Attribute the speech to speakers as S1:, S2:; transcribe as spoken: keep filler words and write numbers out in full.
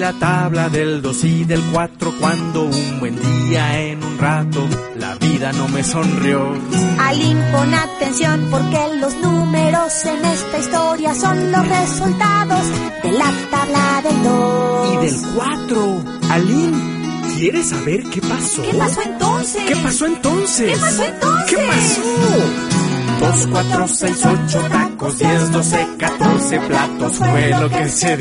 S1: la tabla del dos y del cuatro, cuando un buen día en un rato la vida no me sonrió.
S2: Alín, pon atención porque los números en esta historia son los resultados de la tabla del dos
S1: y del cuatro. Alín, ¿quieres saber qué pasó?
S2: ¿Qué pasó entonces?
S1: ¿Qué pasó entonces?
S2: ¿Qué pasó entonces?
S1: ¿Qué pasó? Dos, cuatro, seis, ocho tacos, diez, doce, catorce platos fue lo que se